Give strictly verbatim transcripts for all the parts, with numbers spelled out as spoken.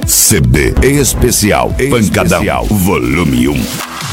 C D Especial Pancadão Volume um.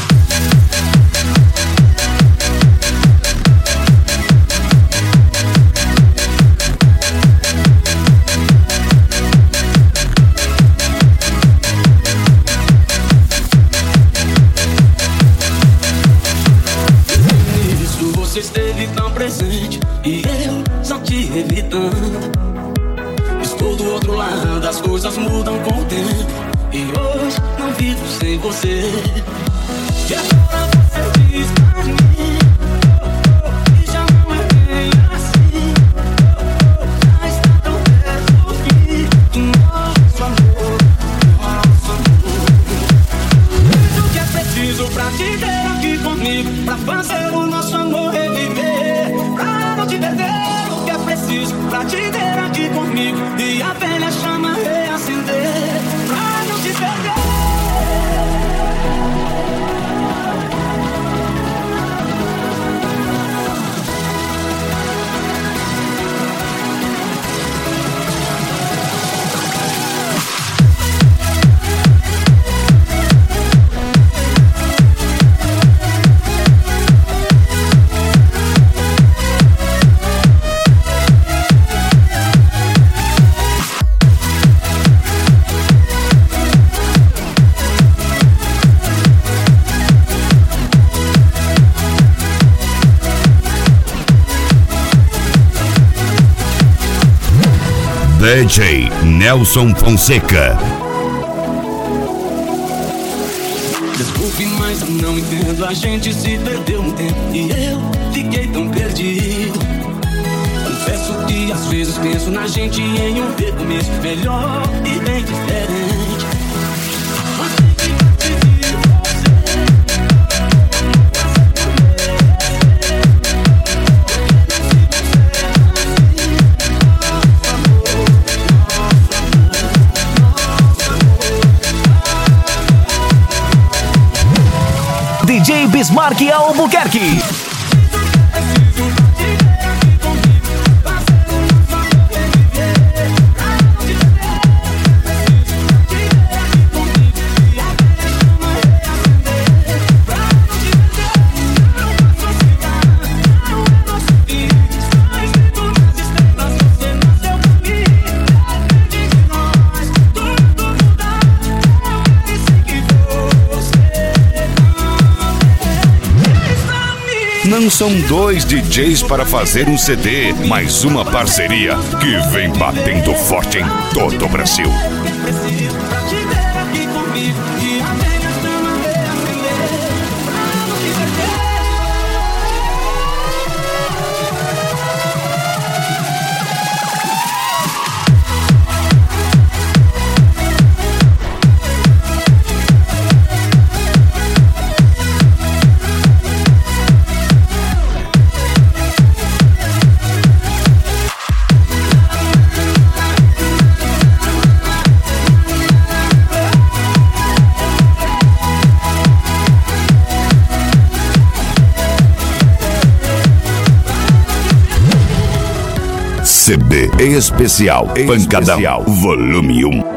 Você esteve tão presente e eu só te evitando. Estou do outro lado, as coisas mudam com o tempo e hoje não vivo sem você. E agora você diz pra mim que já não é bem assim. Já está tão perto do fim do nosso amor, nosso amor. Tudo que é preciso pra te ter aqui comigo, pra fazer o nosso amor reviver, pra não te perder. O que é preciso pra te ter aqui comigo e a velha chama reacender, pra não te perder. D J Nelson Fonseca. Desculpe, mas eu não entendo. A gente se perdeu um tempo e eu fiquei tão perdido. Confesso que às vezes penso na gente em um recomeço melhor e bem diferente. Mas tem que decidir você. D J Bismarck Albuquerque. Não são dois D Js para fazer um C D, mas uma parceria que vem batendo forte em todo o Brasil. C D Especial Pancadão Volume um.